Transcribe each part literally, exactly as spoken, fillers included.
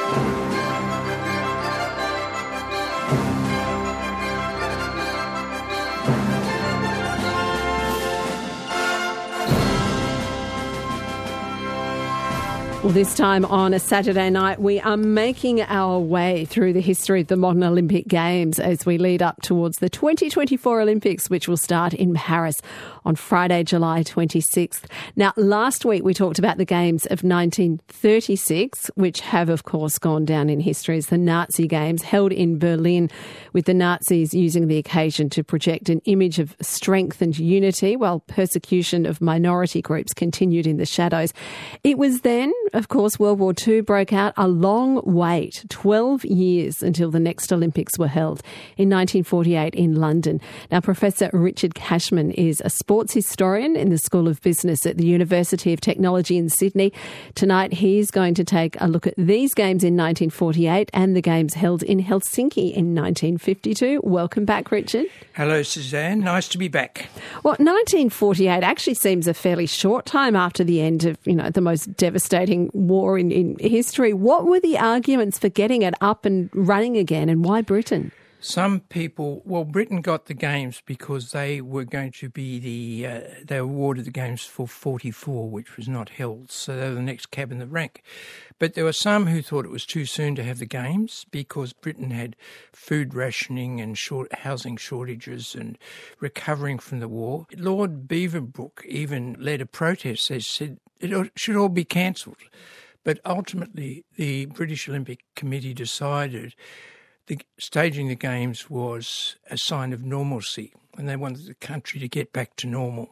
Well, this time on a Saturday night, we are making our way through the history of the modern Olympic Games as we lead up towards the twenty twenty-four Olympics, which will start in Paris on Friday, July twenty-sixth. Now, last week we talked about the Games of nineteen thirty-six, which have, of course, gone down in history as the Nazi Games, held in Berlin, with the Nazis using the occasion to project an image of strength and unity, while persecution of minority groups continued in the shadows. It was then, of course, World War Two broke out. A long wait, twelve years until the next Olympics were held in nineteen forty-eight in London. Now, Professor Richard Cashman is a sports historian in the School of Business at the University of Technology in Sydney. Tonight, he's going to take a look at these games in nineteen forty-eight and the games held in Helsinki in nineteen fifty-two. Welcome back, Richard. Hello, Suzanne. Nice to be back. Well, nineteen forty-eight actually seems a fairly short time after the end of, you know, the most devastating war in, in history. What were the arguments for getting it up and running again, and why Britain? Some people, well, Britain got the Games because they were going to be the, uh, they awarded the Games for forty-four, which was not held, so they were the next cab in the rank. But there were some who thought it was too soon to have the Games because Britain had food rationing and short housing shortages and recovering from the war. Lord Beaverbrook even led a protest. They said it should all be cancelled. But ultimately, the British Olympic Committee decided the staging the Games was a sign of normalcy, and they wanted the country to get back to normal.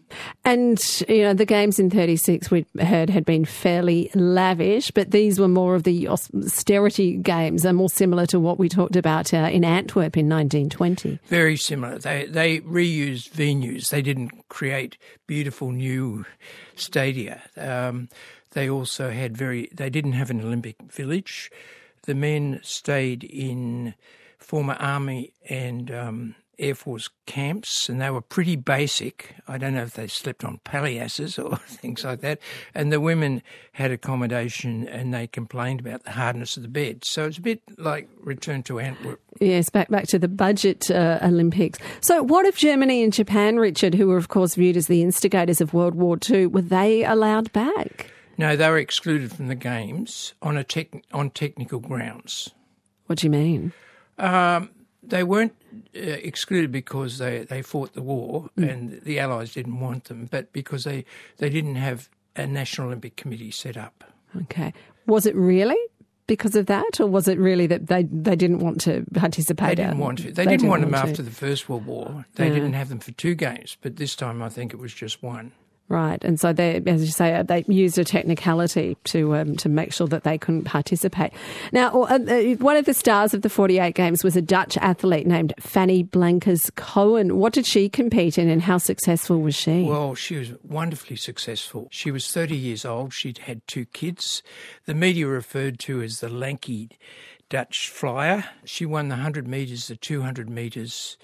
And, you know, the Games in thirty-six, we heard, had been fairly lavish, but these were more of the austerity games, and more similar to what we talked about uh, in Antwerp in nineteen twenty. Very similar. They they reused venues. They didn't create beautiful new stadia. Um, they also had very, they didn't have an Olympic village. The men stayed in former Army and um, Air Force camps, and they were pretty basic. I don't know if they slept on palliasses or things like that. And the women had accommodation, and they complained about the hardness of the bed. So it's a bit like return to Antwerp. Yes, back back to the budget uh, Olympics. So what of Germany and Japan, Richard, who were, of course, viewed as the instigators of World War Two? Were they allowed back? No, they were excluded from the Games on a tech, on technical grounds. What do you mean? Um, they weren't uh, excluded because they, they fought the war mm. and the Allies didn't want them, but because they, they didn't have a National Olympic Committee set up. Okay. Was it really because of that, or was it really that they, they didn't want to participate? They didn't want to. They, they didn't, didn't want them want after the First World War. They yeah. didn't have them for two games, but this time I think it was just one. Right, and so they, as you say, they used a technicality to um, to make sure that they couldn't participate. Now, uh, one of the stars of the forty-eight Games was a Dutch athlete named Fanny Blankers-Koen. What did she compete in, and how successful was she? Well, she was wonderfully successful. She was thirty years old. She'd had two kids. The media referred to as the lanky Dutch flyer. She won the one hundred metres, the two hundred metres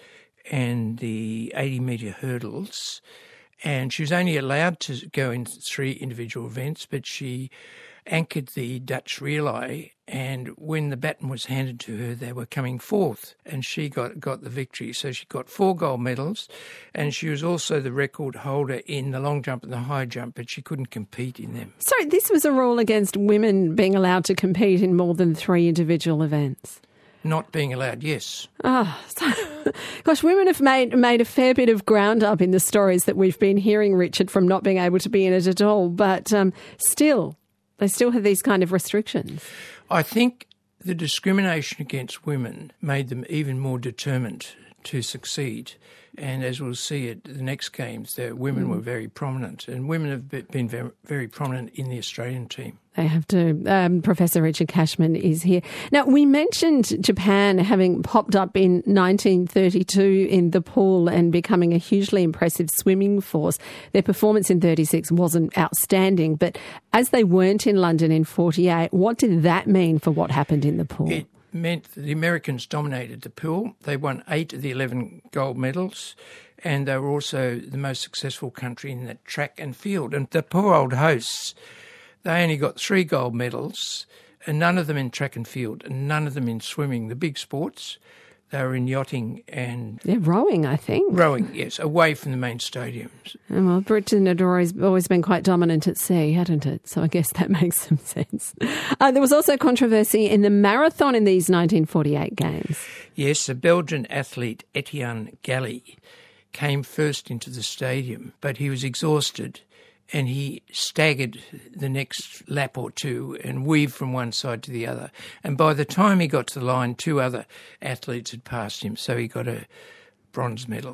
and the eighty metre hurdles. And she was only allowed to go in three individual events, but she anchored the Dutch relay, and when the baton was handed to her, they were coming fourth, and she got, got the victory. So she got four gold medals, and she was also the record holder in the long jump and the high jump, but she couldn't compete in them. So this was a rule against women being allowed to compete in more than three individual events? Not being allowed, yes. Oh, so, gosh, women have made made a fair bit of ground up in the stories that we've been hearing, Richard, from not being able to be in it at all. But um, still, they still have these kind of restrictions. I think the discrimination against women made them even more determined to succeed. And as we'll see at the next Games, the women mm. were very prominent, and women have been very, very prominent in the Australian team. They have to. Um, Professor Richard Cashman is here. Now, we mentioned Japan having popped up in nineteen thirty-two in the pool and becoming a hugely impressive swimming force. Their performance in thirty-six wasn't outstanding, but as they weren't in London in forty-eight, what did that mean for what happened in the pool? It meant that the Americans dominated the pool. They won eight of the eleven gold medals, and they were also the most successful country in the track and field. And the poor old hosts, they only got three gold medals, and none of them in track and field, and none of them in swimming, the big sports. They were in yachting and... Yeah, rowing, I think. Rowing, yes, away from the main stadiums. Oh, well, Britain had always, always been quite dominant at sea, hadn't it? So I guess that makes some sense. Uh, there was also controversy in the marathon in these nineteen forty-eight games. Yes, a Belgian athlete, Etienne Galli, came first into the stadium, but he was exhausted and he staggered the next lap or two and weaved from one side to the other. And by the time he got to the line, two other athletes had passed him, so he got a bronze medal.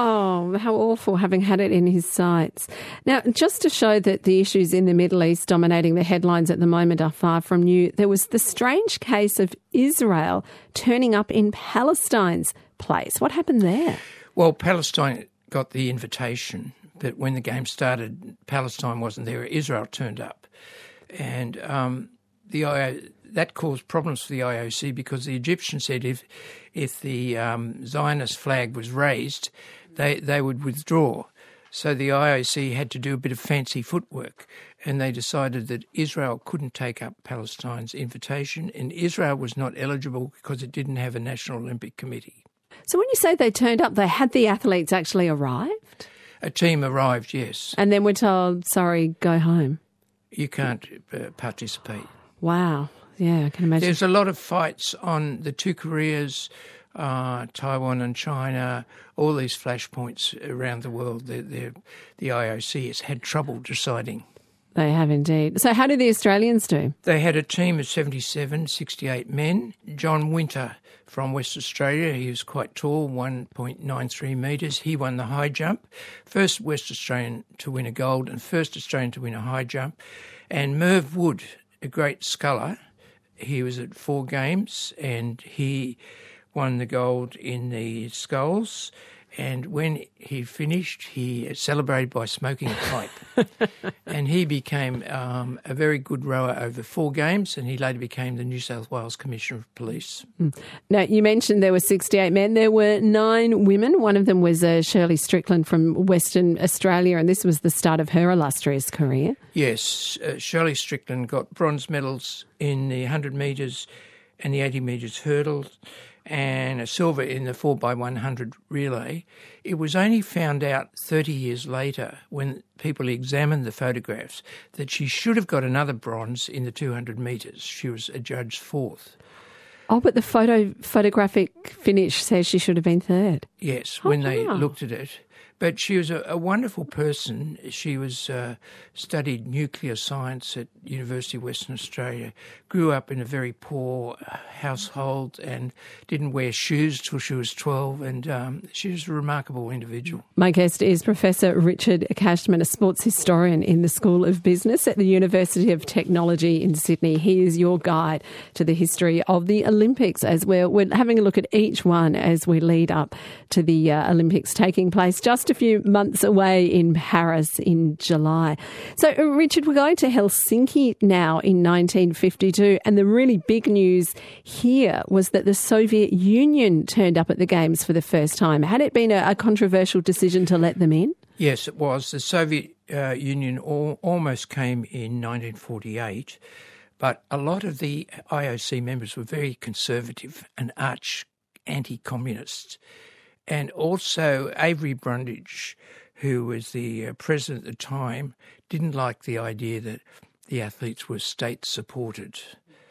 Oh, how awful, having had it in his sights. Now, just to show that the issues in the Middle East dominating the headlines at the moment are far from new, there was the strange case of Israel turning up in Palestine's place. What happened there? Well, Palestine got the invitation, but when the game started, Palestine wasn't there. Israel turned up. And um, the I O, that caused problems for the I O C because the Egyptians said if if the um, Zionist flag was raised, they, they would withdraw. So the I O C had to do a bit of fancy footwork, and they decided that Israel couldn't take up Palestine's invitation, and Israel was not eligible because it didn't have a National Olympic Committee. So when you say they turned up, they had the athletes actually arrived? A team arrived, yes. And then were told, sorry, go home. You can't uh, participate. Wow. Yeah, I can imagine. There's a lot of fights on the two Koreas, uh, Taiwan and China, all these flashpoints around the world. They're, they're, the I O C has had trouble deciding. They have indeed. So how did the Australians do? They had a team of seventy-seven, sixty-eight men. John Winter from West Australia, he was quite tall, one point nine three metres. He won the high jump. First West Australian to win a gold and first Australian to win a high jump. And Merv Wood, a great sculler, he was at four games and he won the gold in the sculls. And when he finished, he celebrated by smoking a pipe. And he became um, a very good rower over four games, and he later became the New South Wales Commissioner of Police. Now, you mentioned there were sixty-eight men. There were nine women. One of them was uh, Shirley Strickland from Western Australia, and this was the start of her illustrious career. Yes, uh, Shirley Strickland got bronze medals in the one hundred metres and the eighty metres hurdle, and a silver in the four by one hundred relay. It was only found out thirty years later when people examined the photographs that she should have got another bronze in the two hundred metres. She was adjudged fourth. Oh, but the photo photographic finish says she should have been third. Yes, when oh, they wow. looked at it. But she was a, a wonderful person. She was uh, studied nuclear science at University of Western Australia, grew up in a very poor household and didn't wear shoes till she was twelve, and um, she was a remarkable individual. My guest is Professor Richard Cashman, a sports historian in the School of Business at the University of Technology in Sydney. He is your guide to the history of the Olympics as we're, we're having a look at each one as we lead up to the uh, Olympics taking place just a few months away in Paris in July. So, Richard, we're going to Helsinki now in nineteen fifty-two, and the really big news here was that the Soviet Union turned up at the Games for the first time. Had it been a, a controversial decision to let them in? Yes, it was. The Soviet uh, Union all, almost came in nineteen forty-eight, but a lot of the I O C members were very conservative and arch anti-communist. And also Avery Brundage, who was the uh, president at the time, didn't like the idea that the athletes were state-supported.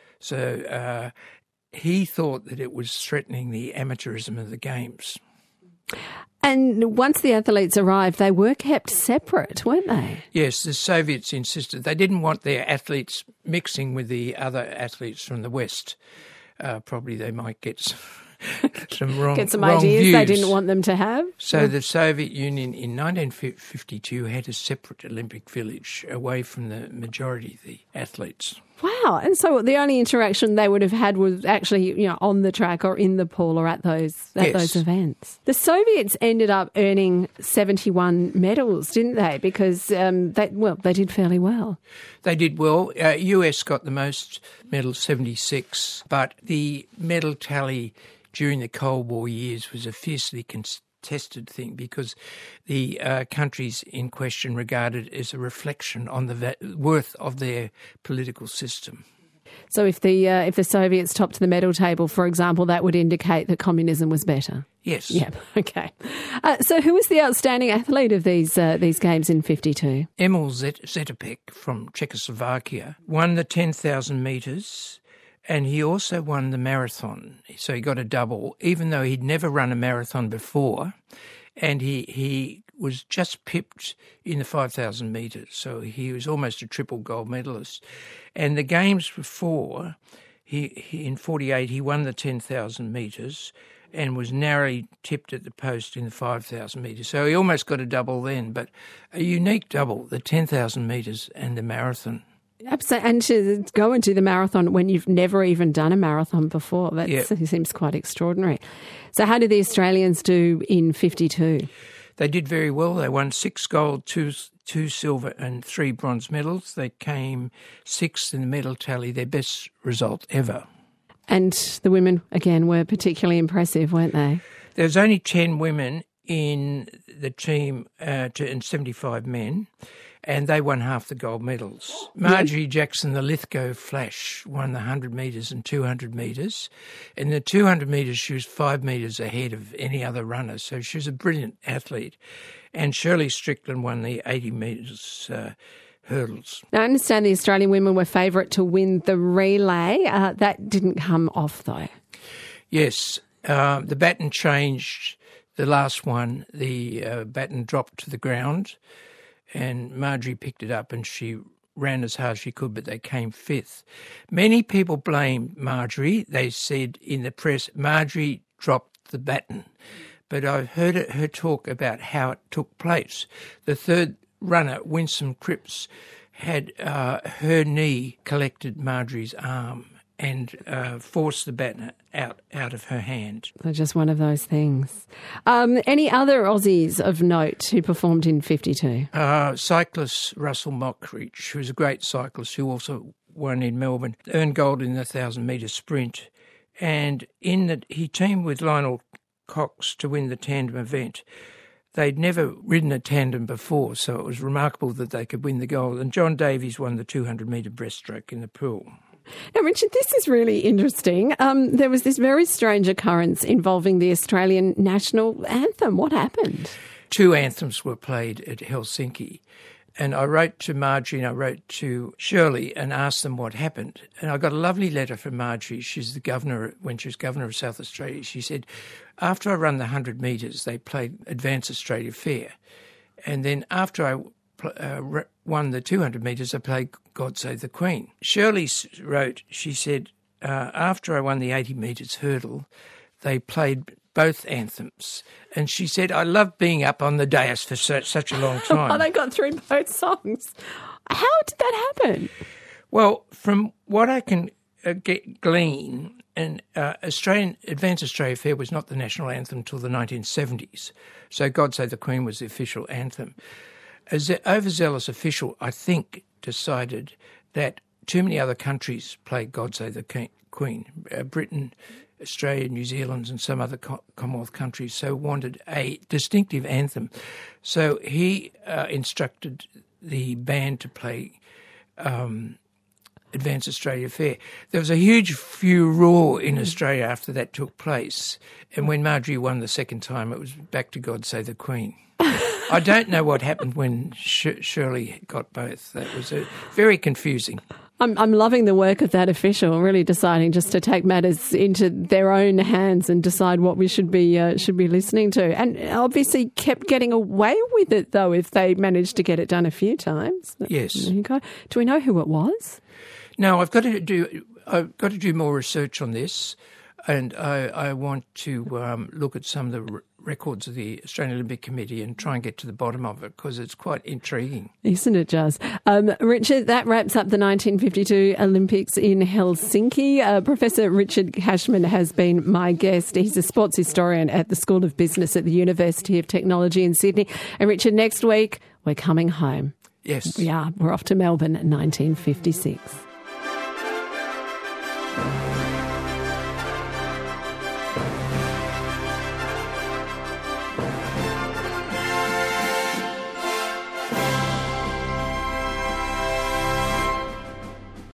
So uh, he thought that it was threatening the amateurism of the Games. And once the athletes arrived, they were kept separate, weren't they? Yes, the Soviets insisted. They didn't want their athletes mixing with the other athletes from the West. Uh, probably they might get some... some wrong, Get some wrong ideas views. they didn't want them to have. So the Soviet Union in nineteen fifty-two had a separate Olympic village away from the majority of the athletes. Wow. And so the only interaction they would have had was actually, you know, on the track or in the pool or at those at yes. those events. The Soviets ended up earning seventy-one medals, didn't they? Because, um, they, well, they did fairly well. They did well. Uh, U S got the most medals, seventy-six, but the medal tally during the Cold War years was a fiercely contested thing because the uh, countries in question regarded as a reflection on the va- worth of their political system. So if the uh, if the Soviets topped the medal table, for example, that would indicate that communism was better. Yes. Yeah. Okay. Uh, so who was the outstanding athlete of these uh, these games in fifty-two? Emil Zetopek from Czechoslovakia won the ten thousand metres. And he also won the marathon. So he got a double, even though he'd never run a marathon before. And he, he was just pipped in the five thousand metres. So he was almost a triple gold medalist. And the games before, he, he in forty-eight, he won the ten thousand metres and was narrowly tipped at the post in the five thousand metres. So he almost got a double then, but a unique double, the ten thousand metres and the marathon. Absolutely, and to go and do the marathon when you've never even done a marathon before, that yeah. seems quite extraordinary. So how did the Australians do in fifty-two? They did very well. They won six gold, two, two silver and three bronze medals. They came sixth in the medal tally, their best result ever. And the women, again, were particularly impressive, weren't they? There was only ten women in the team uh, to, and seventy-five men. And they won half the gold medals. Marjorie yep. Jackson, the Lithgow Flash, won the one hundred metres and two hundred metres. In the two hundred metres, she was five metres ahead of any other runner, so she was a brilliant athlete. And Shirley Strickland won the eighty metres uh, hurdles. Now, I understand the Australian women were favourite to win the relay. Uh, that didn't come off, though. Yes, uh, the baton changed. The last one, the uh, baton dropped to the ground. And Marjorie picked it up and she ran as hard as she could, but they came fifth. Many people blamed Marjorie. They said in the press, Marjorie dropped the baton. But I've heard her talk about how it took place. The third runner, Winsome Cripps, had uh, her knee collected Marjorie's arm and uh, forced the baton out, out of her hand. So just one of those things. Um, any other Aussies of note who performed in fifty-two? Uh, cyclist Russell Mockridge, who was a great cyclist who also won in Melbourne, earned gold in the one thousand metre sprint. And in the, he teamed with Lionel Cox to win the tandem event. They'd never ridden a tandem before, so it was remarkable that they could win the gold. And John Davies won the two hundred metre breaststroke in the pool. Now, Richard, this is really interesting. Um, there was this very strange occurrence involving the Australian national anthem. What happened? Two anthems were played at Helsinki. And I wrote to Marjorie and I wrote to Shirley and asked them what happened. And I got a lovely letter from Marjorie. She's the governor, when she was governor of South Australia. She said, after I run the one hundred metres, they played Advance Australia Fair. And then after I uh, won the two hundred metres, I played God Save the Queen. Shirley wrote, she said, uh, after I won the eighty metres hurdle, they played both anthems. And she said, I love being up on the dais for such, such a long time. Oh, they got through both songs. How did that happen? Well, from what I can uh, get glean, and uh, Australian Advance Australia Fair was not the national anthem until the nineteen seventies. So God Save the Queen was the official anthem. An overzealous official, I think, decided that too many other countries played God Save the Queen. Uh, Britain, Australia, New Zealand and some other Commonwealth countries so wanted a distinctive anthem. So he uh, instructed the band to play um, Advance Australia Fair. There was a huge furore in Australia after that took place. And when Marjorie won the second time, it was back to God Save the Queen. I don't know what happened when Sh- Shirley got both. That was a, very confusing. I'm, I'm loving the work of that official, really deciding just to take matters into their own hands and decide what we should be uh, should be listening to. And obviously kept getting away with it, though, if they managed to get it done a few times. Yes. Do we know who it was? No, I've got to do. I've got to do more research on this, and I, I want to um, look at some of the r- records of the Australian Olympic Committee and try and get to the bottom of it because it's quite intriguing. Isn't it, Jazz? Um, Richard, that wraps up the nineteen fifty-two Olympics in Helsinki. Uh, Professor Richard Cashman has been my guest. He's a sports historian at the School of Business at the University of Technology in Sydney. And Richard, next week we're coming home. Yes. We are. We're off to Melbourne in nineteen fifty-six.